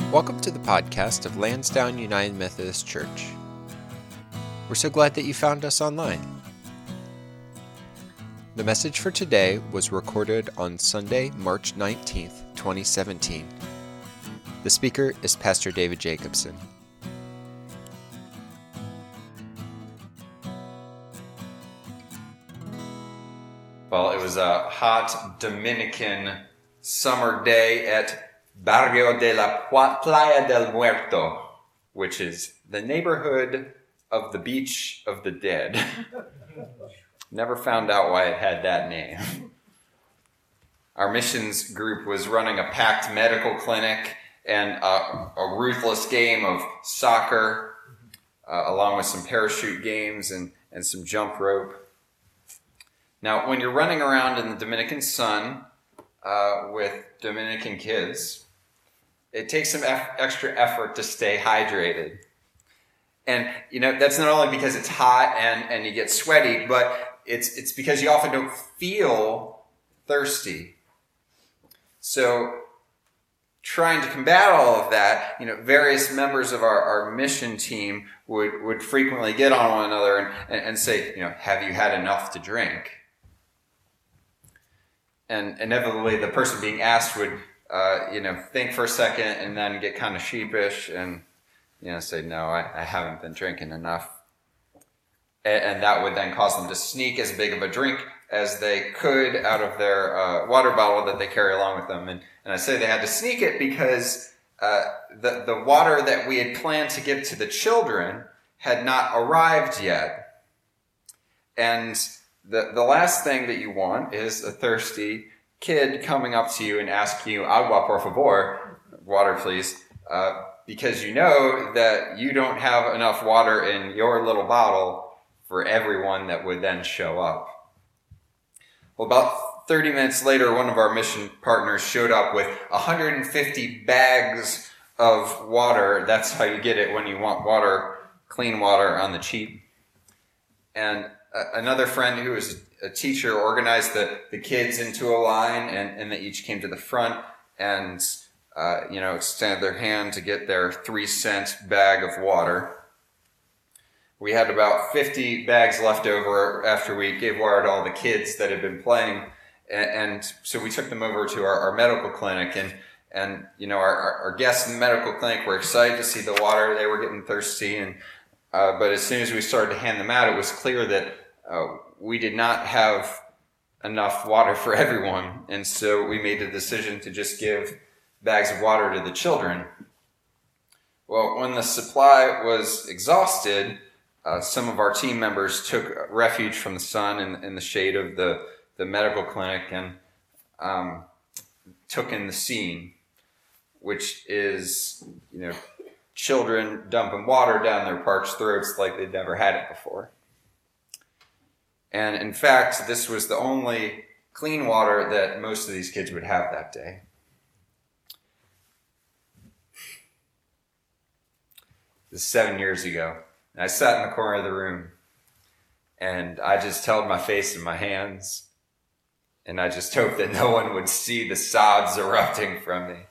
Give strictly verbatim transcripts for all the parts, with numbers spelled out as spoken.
Welcome to the podcast of Lansdowne United Methodist Church. We're so glad that you found us online. The message for today was recorded on Sunday, March nineteenth, twenty seventeen. The speaker is Pastor David Jacobson. Well, it was a hot Dominican summer day at Barrio de la Playa del Muerto, which is the neighborhood of the Beach of the Dead. Never found out why it had that name. Our missions group was running a packed medical clinic and a, a ruthless game of soccer, uh, along with some parachute games and, and some jump rope. Now, when you're running around in the Dominican sun uh, with Dominican kids, it takes some eff- extra effort to stay hydrated. And, you know, that's not only because it's hot and, and you get sweaty, but it's it's because you often don't feel thirsty. So, trying to combat all of that, you know, various members of our, our mission team would, would frequently get on one another and, and, and say, you know, have you had enough to drink? And inevitably, the person being asked would, uh, you know, think for a second and then get kind of sheepish and, you know, say, no, I, I haven't been drinking enough. And, and that would then cause them to sneak as big of a drink as they could out of their uh, water bottle that they carry along with them. And, and I say they had to sneak it because uh, the, the water that we had planned to give to the children had not arrived yet. And The the last thing that you want is a thirsty kid coming up to you and asking you, agua por favor, water please, uh, because you know that you don't have enough water in your little bottle for everyone that would then show up. Well, about thirty minutes later, one of our mission partners showed up with one hundred fifty bags of water. That's how you get it when you want water, clean water on the cheap. And another friend who was a teacher organized the, the kids into a line, and, and they each came to the front and, uh, you know, extended their hand to get their three cent bag of water. We had about fifty bags left over after we gave water to all the kids that had been playing. And, and so we took them over to our, our medical clinic, and, and, you know, our, our, our guests in the medical clinic were excited to see the water. They were getting thirsty, and Uh, but as soon as we started to hand them out, it was clear that uh, we did not have enough water for everyone. And so we made the decision to just give bags of water to the children. Well, when the supply was exhausted, uh, some of our team members took refuge from the sun in, in the shade of the, the medical clinic and um, took in the scene, which is, you know, children dumping water down their parched throats like they'd never had it before. And in fact, this was the only clean water that most of these kids would have that day. This is seven years ago. And I sat in the corner of the room, and I just held my face in my hands, and I just hoped that no one would see the sobs erupting from me.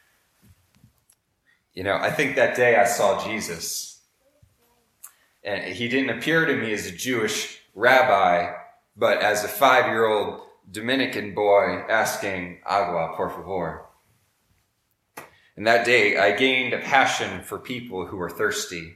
You know, I think that day I saw Jesus, and he didn't appear to me as a Jewish rabbi, but as a five-year-old Dominican boy asking agua por favor. And that day I gained a passion for people who are thirsty,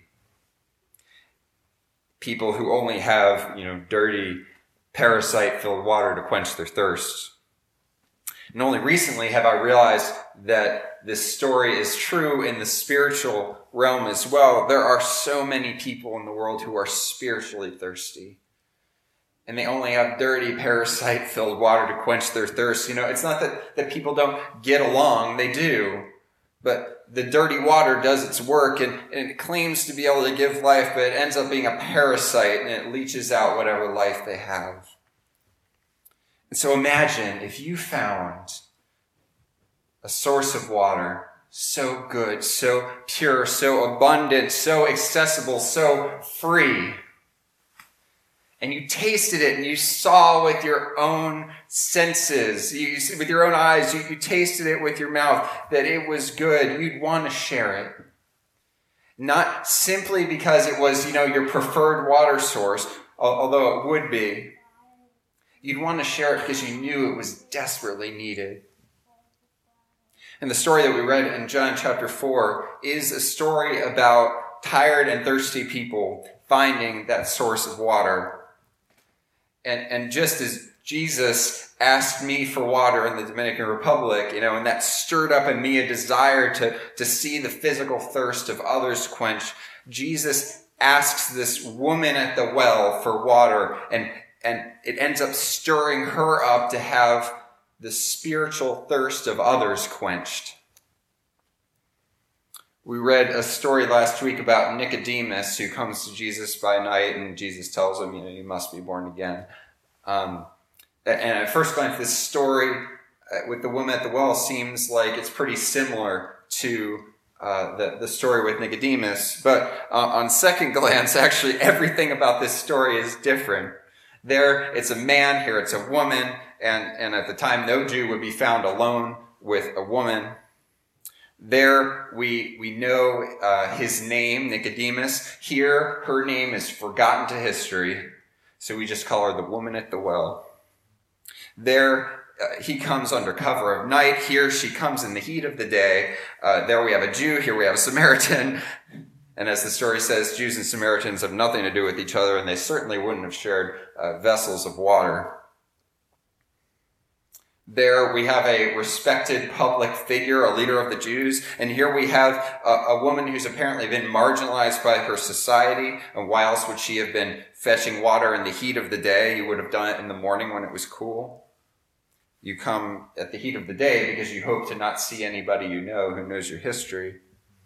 people who only have, you know, dirty, parasite-filled water to quench their thirst. And only recently have I realized that this story is true in the spiritual realm as well. There are so many people in the world who are spiritually thirsty, and they only have dirty, parasite-filled water to quench their thirst. You know, it's not that, that people don't get along. They do. But the dirty water does its work, and, and it claims to be able to give life, but it ends up being a parasite, and it leaches out whatever life they have. And so imagine if you found a source of water so good, so pure, so abundant, so accessible, so free. and you tasted it and you saw with your own senses, you, with your own eyes, you, you tasted it with your mouth that it was good, you'd want to share it. Not simply because it was, you know, your preferred water source, although it would be. You'd want to share it because you knew it was desperately needed. And the story that we read in John chapter four is a story about tired and thirsty people finding that source of water. And, and just as Jesus asked me for water in the Dominican Republic, you know, and that stirred up in me a desire to, to see the physical thirst of others quenched, Jesus asks this woman at the well for water, and, and it ends up stirring her up to have the spiritual thirst of others quenched. We read a story last week about Nicodemus, who comes to Jesus by night, and Jesus tells him, you know, you must be born again. Um, and at first glance, this story with the woman at the well seems like it's pretty similar to uh, the, the story with Nicodemus. But uh, on second glance, actually, everything about this story is different. There, it's a man. Here, it's a woman. And, and at the time, no Jew would be found alone with a woman. There, we we know uh, his name, Nicodemus. Here, her name is forgotten to history, so we just call her the woman at the well. There, uh, he comes under cover of night. Here, she comes in the heat of the day. Uh, there we have a Jew. Here we have a Samaritan. And as the story says, Jews and Samaritans have nothing to do with each other, and they certainly wouldn't have shared uh, vessels of water. There we have a respected public figure, a leader of the Jews. And here we have a, a woman who's apparently been marginalized by her society. And why else would she have been fetching water in the heat of the day? You would have done it in the morning when it was cool. You come at the heat of the day because you hope to not see anybody you know who knows your history.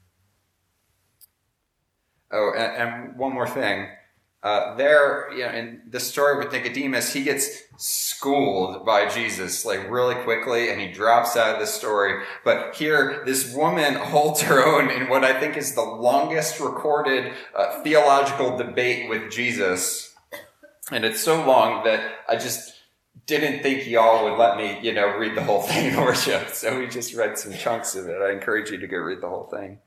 Oh, and, and one more thing. Uh, there, you know, in the story with Nicodemus, he gets schooled by Jesus, like really quickly, and he drops out of the story. But here, this woman holds her own in what I think is the longest recorded uh, theological debate with Jesus. And it's so long that I just didn't think y'all would let me, you know, read the whole thing in worship. So we just read some chunks of it. I encourage you to go read the whole thing.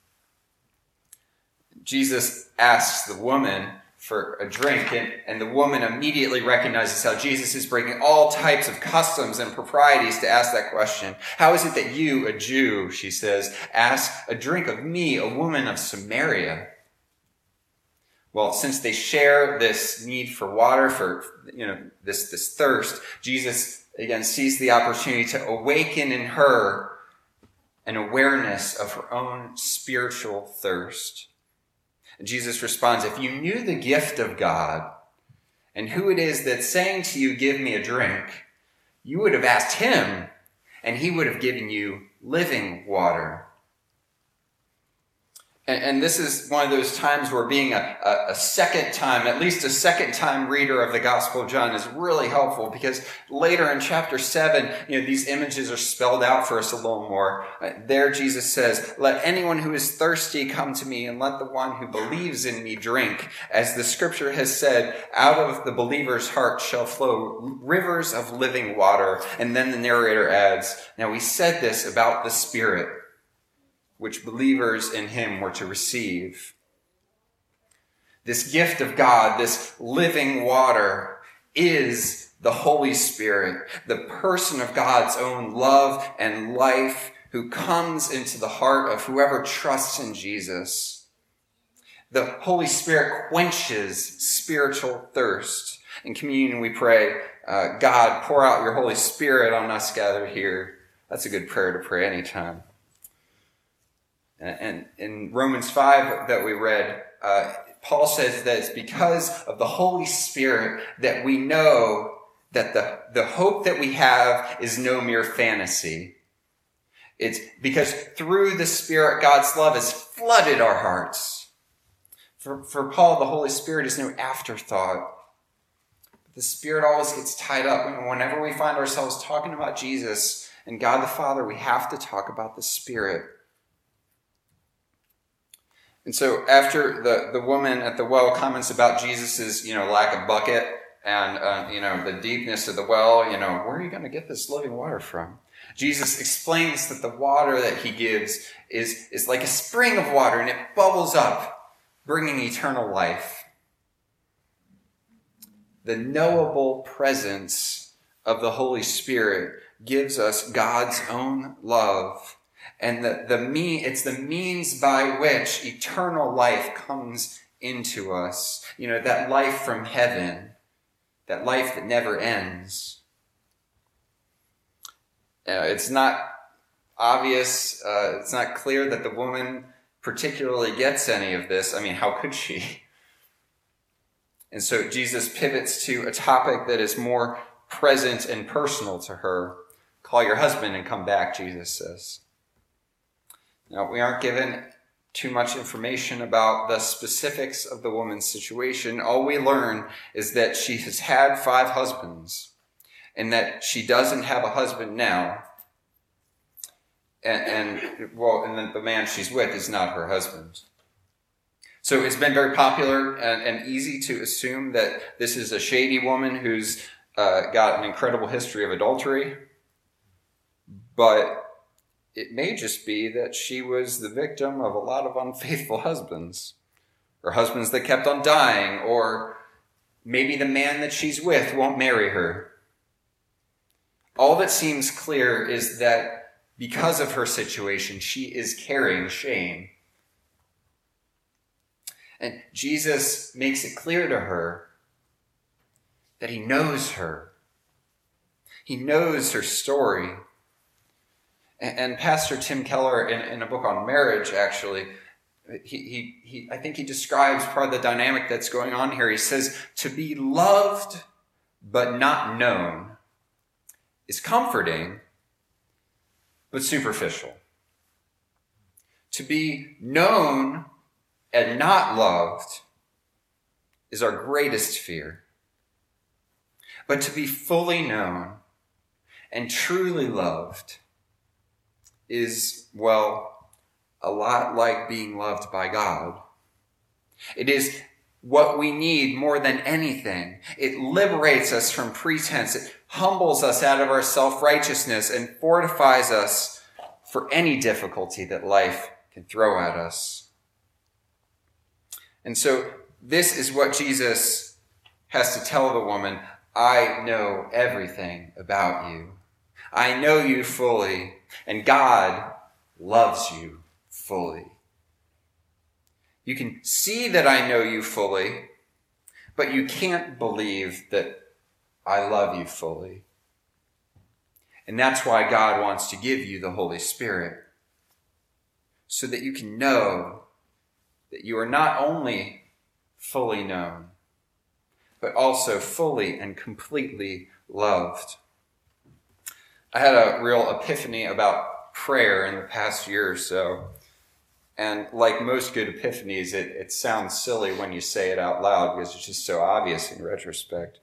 Jesus asks the woman for a drink, and, and the woman immediately recognizes how Jesus is breaking all types of customs and proprieties to ask that question. How is it that you, a Jew, she says, ask a drink of me, a woman of Samaria? Well, since they share this need for water, for, you know, this, this thirst, Jesus, again, sees the opportunity to awaken in her an awareness of her own spiritual thirst. Jesus responds, if you knew the gift of God and who it is that's saying to you, give me a drink, you would have asked him and he would have given you living water. And, and this is one of those times where being a, a, a second time, at least a second time reader of the Gospel of John is really helpful, because later in chapter seven, you know, these images are spelled out for us a little more. Uh, there Jesus says, let anyone who is thirsty come to me, and let the one who believes in me drink. As the scripture has said, out of the believer's heart shall flow rivers of living water. And then the narrator adds, now we said this about the Spirit, which believers in him were to receive. This gift of God, this living water, is the Holy Spirit, the person of God's own love and life, who comes into the heart of whoever trusts in Jesus. The Holy Spirit quenches spiritual thirst. In communion we pray, uh, God, pour out your Holy Spirit on us gathered here. That's a good prayer to pray anytime. And in Romans five that we read, uh, Paul says that it's because of the Holy Spirit that we know that the, the hope that we have is no mere fantasy. It's because through the Spirit, God's love has flooded our hearts. For, for Paul, the Holy Spirit is no afterthought. The Spirit always gets tied up. Whenever we find ourselves talking about Jesus and God the Father, we have to talk about the Spirit. And so after the, the woman at the well comments about Jesus's, you know, lack of bucket and, uh, you know, the deepness of the well, you know, where are you going to get this living water from? Jesus explains that the water that he gives is, is like a spring of water, and it bubbles up, bringing eternal life. The knowable presence of the Holy Spirit gives us God's own love. And the, the me, it's the means by which eternal life comes into us. You know, that life from heaven, that life that never ends. Uh, it's not obvious, uh, it's not clear that the woman particularly gets any of this. I mean, how could she? And so Jesus pivots to a topic that is more present and personal to her. Call your husband and come back, Jesus says. Now, we aren't given too much information about the specifics of the woman's situation. All we learn is that she has had five husbands, and that she doesn't have a husband now. And, and well, and then the man she's with is not her husband. So it's been very popular and, and easy to assume that this is a shady woman who's uh, got an incredible history of adultery. But it may just be that she was the victim of a lot of unfaithful husbands, or husbands that kept on dying, or maybe the man that she's with won't marry her. All that seems clear is that because of her situation, she is carrying shame. And Jesus makes it clear to her that he knows her. He knows her story. And, and Pastor Tim Keller, in, in a book on marriage, actually, he, he, he, I think he describes part of the dynamic that's going on here. He says, to be loved but not known is comforting, but superficial. To be known and not loved is our greatest fear. But to be fully known and truly loved is, well, a lot like being loved by God. It is what we need more than anything. It liberates us from pretense. It humbles us out of our self-righteousness and fortifies us for any difficulty that life can throw at us. And so this is what Jesus has to tell the woman. I know everything about you. I know you fully, and God loves you fully. You can see that I know you fully, but you can't believe that I love you fully. And that's why God wants to give you the Holy Spirit, so that you can know that you are not only fully known, but also fully and completely loved. I had a real epiphany about prayer in the past year or so. And like most good epiphanies, it, it sounds silly when you say it out loud because it's just so obvious in retrospect.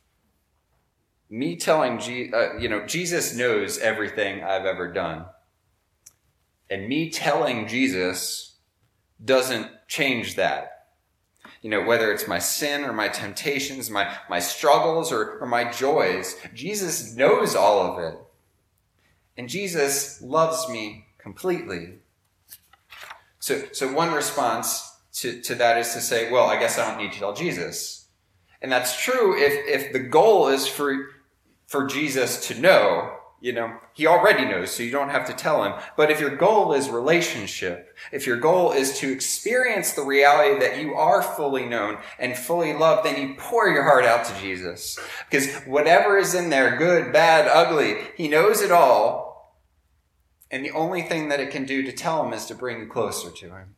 Me telling, G, uh, you know, Jesus knows everything I've ever done. And me telling Jesus doesn't change that. You know, whether it's my sin or my temptations, my, my struggles or, or my joys, Jesus knows all of it. And Jesus loves me completely. So, so one response to, to that is to say, well, I guess I don't need to tell Jesus. And that's true if, if the goal is for, for Jesus to know. You know, he already knows, so you don't have to tell him. But if your goal is relationship, if your goal is to experience the reality that you are fully known and fully loved, then you pour your heart out to Jesus. Because whatever is in there, good, bad, ugly, he knows it all. And the only thing that it can do to tell him is to bring you closer to him.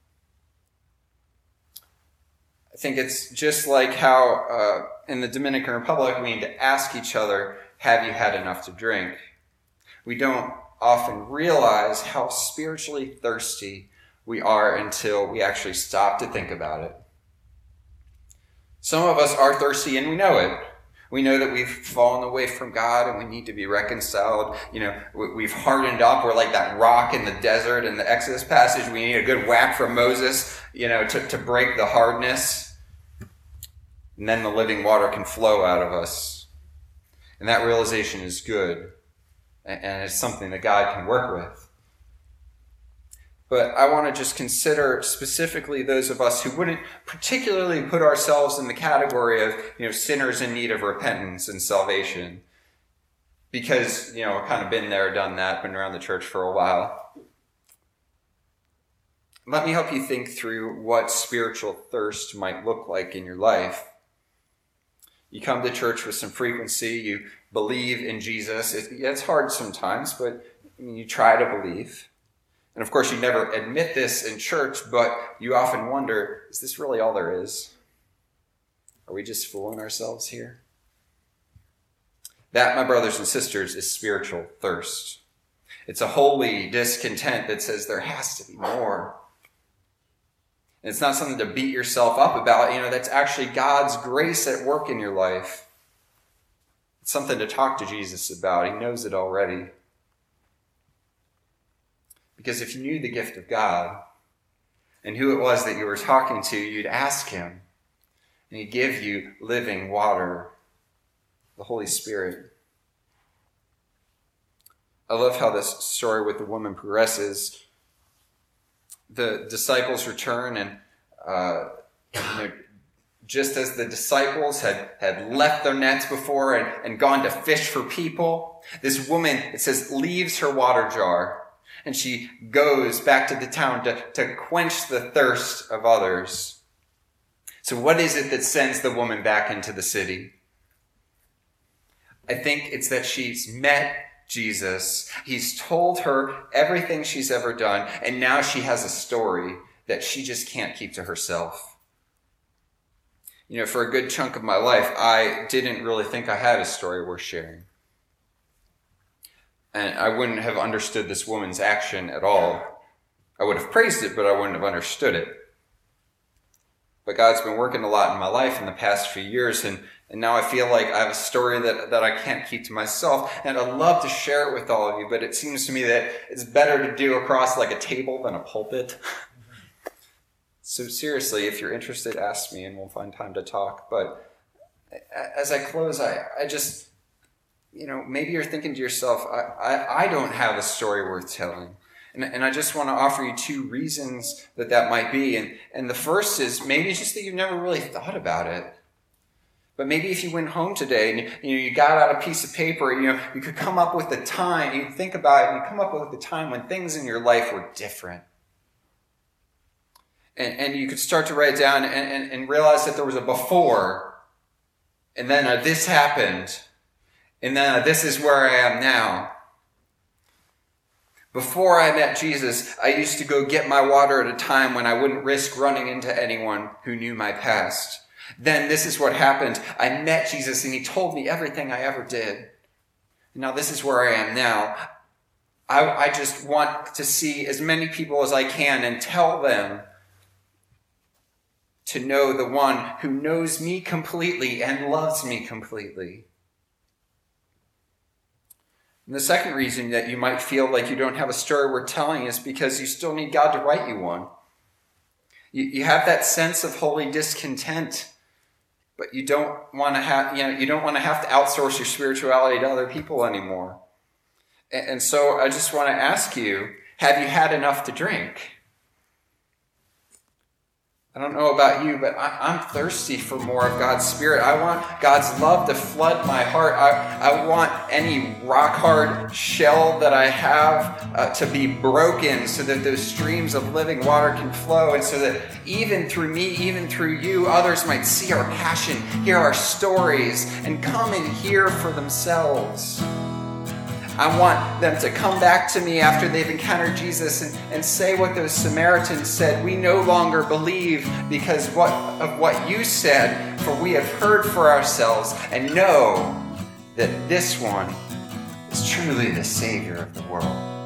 I think it's just like how uh, in the Dominican Republic we need to ask each other, have you had enough to drink? We don't often realize how spiritually thirsty we are until we actually stop to think about it. Some of us are thirsty and we know it. We know that we've fallen away from God and we need to be reconciled. You know, we've hardened up. We're like that rock in the desert in the Exodus passage. We need a good whack from Moses, you know, to, to break the hardness. And then the living water can flow out of us. And that realization is good. And it's something that God can work with. But I want to just consider specifically those of us who wouldn't particularly put ourselves in the category of, you know, sinners in need of repentance and salvation. Because, you know, I've kind of been there, done that, been around the church for a while. Let me help you think through what spiritual thirst might look like in your life. You come to church with some frequency, you believe in Jesus. It, yeah, it's hard sometimes, but I mean, you try to believe. And of course, you never admit this in church, but you often wonder, is this really all there is? Are we just fooling ourselves here? That, my brothers and sisters, is spiritual thirst. It's a holy discontent that says there has to be more. And it's not something to beat yourself up about. You know, that's actually God's grace at work in your life. It's something to talk to Jesus about. He knows it already. Because if you knew the gift of God and who it was that you were talking to, you'd ask him, and he'd give you living water, the Holy Spirit. I love how this story with the woman progresses. The disciples return, and uh, you know, just as the disciples had, had left their nets before and, and gone to fish for people, this woman, it says, leaves her water jar. And she goes back to the town to, to quench the thirst of others. So what is it that sends the woman back into the city? I think it's that she's met Jesus. He's told her everything she's ever done. And now she has a story that she just can't keep to herself. You know, for a good chunk of my life, I didn't really think I had a story worth sharing. And I wouldn't have understood this woman's action at all. I would have praised it, but I wouldn't have understood it. But God's been working a lot in my life in the past few years, and, and now I feel like I have a story that, that I can't keep to myself, and I'd love to share it with all of you, but it seems to me that it's better to do across like a table than a pulpit. So seriously, if you're interested, ask me, and we'll find time to talk. But as I close, I, I just... You know, maybe you're thinking to yourself, I, I, I don't have a story worth telling. And, and I just want to offer you two reasons that that might be. And, and the first is maybe it's just that you've never really thought about it. But maybe if you went home today and you, you know, you got out a piece of paper, you know, you could come up with a time, you think about it, and you come up with a time when things in your life were different. And, and you could start to write down and, and, and realize that there was a before, and then a this happened. And then this is where I am now. Before I met Jesus, I used to go get my water at a time when I wouldn't risk running into anyone who knew my past. Then this is what happened. I met Jesus and he told me everything I ever did. And now this is where I am now. I, I just want to see as many people as I can and tell them to know the one who knows me completely and loves me completely. And the second reason that you might feel like you don't have a story worth telling is because you still need God to write you one. You, you have that sense of holy discontent, but you don't want to have, you know, you don't want to have to outsource your spirituality to other people anymore. And, and so I just want to ask you, have you had enough to drink? I don't know about you, but I, I'm thirsty for more of God's Spirit. I want God's love to flood my heart. I, I want any rock-hard shell that I have uh, to be broken so that those streams of living water can flow, and so that even through me, even through you, others might see our passion, hear our stories, and come and hear for themselves. I want them to come back to me after they've encountered Jesus and, and say what those Samaritans said. We no longer believe because what, of what you said, for we have heard for ourselves and know that this one is truly the Savior of the world.